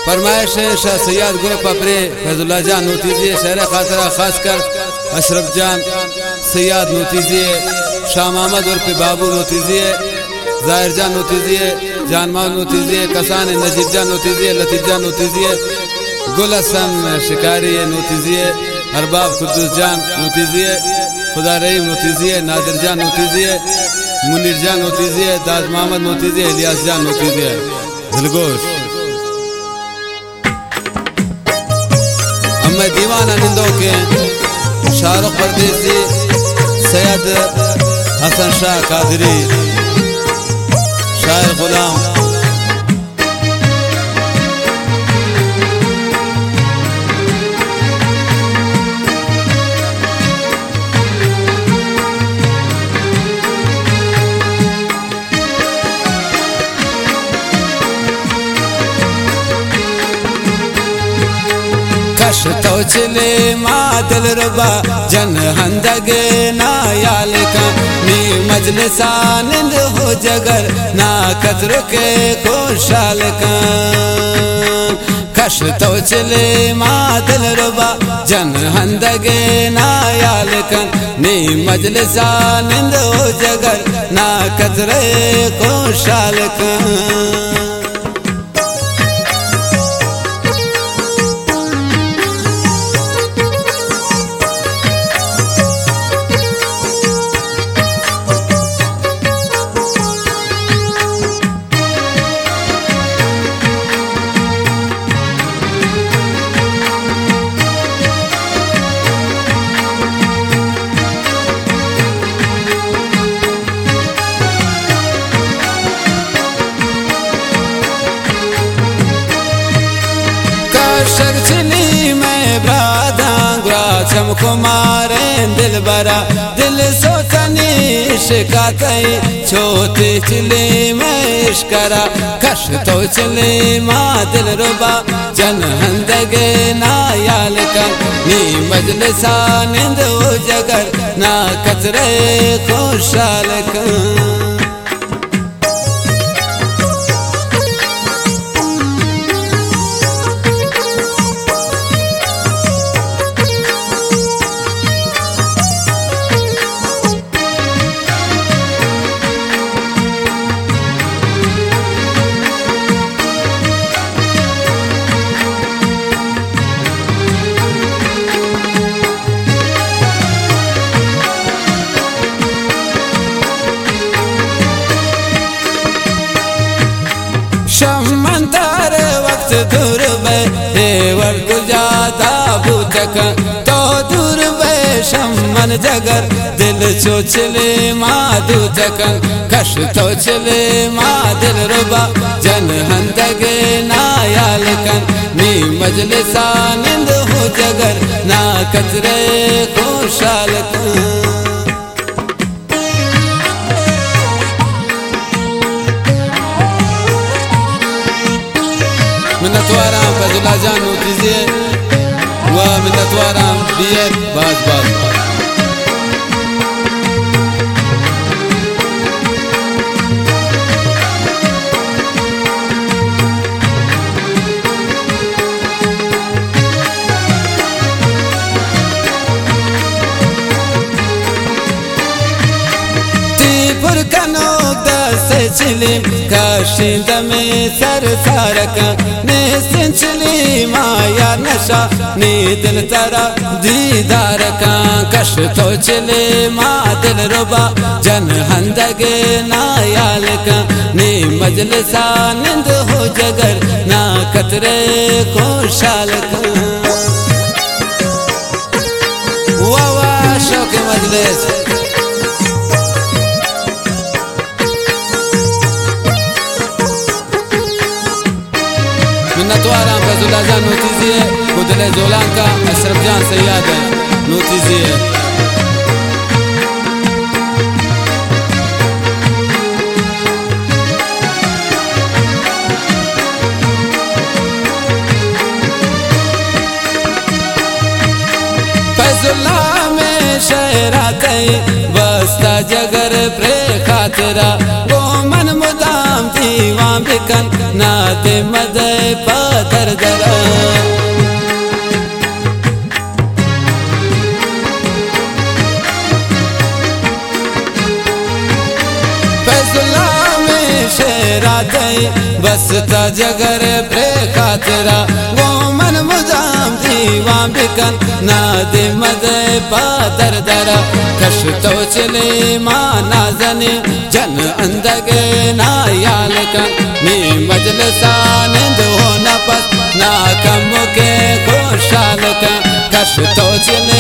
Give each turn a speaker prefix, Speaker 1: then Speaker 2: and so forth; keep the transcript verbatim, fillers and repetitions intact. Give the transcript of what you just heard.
Speaker 1: फरमाइश है शाह सैयद गुल पपरे फैजुल्ला जान नोतीजिए शहर खातरा खासकर अशरफ जान सैयद नोतीजिए शाह मोहम्मद उर्फ बाबू नोतीजिए जाहिर जान नोतीजिए जान माल नोतीजिए कसान नजीब जान नोतीजिए लतीफ जान नोतीजिए गुल हसन शिकारी नोतीजिए अरबाब कुद्दूस जान नोतीजिए खुदा रहीम नोतीजिए नादिर जान नोतीजिए मुनीर जान नोतीजिए दाद मोहम्मद नोतीजिए इलियास जान नोतीजिए दिलगोश मैं दीवाना निंदों के शाहरुख परदेसी सैयद हसन शाह कादरी शायर गुलाम तो चले मादल रबा जन हंदगे ना याल का नी मजलिसा निंद हो जगर ना कदर के खुशाल का कश तो चले मादल रबा जन हंदगे ना याल का नी मजलिसा निंद हो जगर ना कदर खुशाल का चली मैं ब्रादांगरा चमको मारे दिल बरा दिल सोचनी शिकातई छोटी चली मैं इश्करा कश तो चली माँ दिल रुबा जन हंदगे ना याल कर नी मजलिसा निंद जगर ना कतरे खुशाल कर शमंतर वक्त दूर बे वर्ग जाता भूतक तो दूर बे शमन जगर दिल चोचले माँ दूतक कश तो चले माँ दिल रुबा जन हंदगे ना याल कन नी मजलिसा निंद हो जगर ना कतरे खुशाल मिन्नतवाराम फैजुल्ला जान नोतीजिए व मिन्नतवाराम बियर बाज बाज तीपुर कनोक दसे चिलिम काशिंद में सर सारका ने सिंचली माया नशा नी दिल तरा दीदार का कश तो चले माँ दिल रुबा जन हंदगे ना याल का नी मजलिसा निंद हो जगर ना कतरे खुशाल का वाह वाह शौक मजलिस मिन्नतवाराम फैजुल्ला जान नोतीजिए खुदले जोलान का अशरफ जान सैयद नोतीजिए फैजुल्ला में शहरा कई बस्ता जगर प्रे खातरा वो मन मुदाम दीवा बिक बिकन ना दे मदे पादर दरा शेरा दे बसता जगर प्रे खातरा वो मन मुजाम दीवा बिकन ना दे मदे पादर दरा कश तो चले माना जने जन अंदगे ना याल कन मी मजलसा निंद हो न पस ना कम के खुशाल कन कश तो चले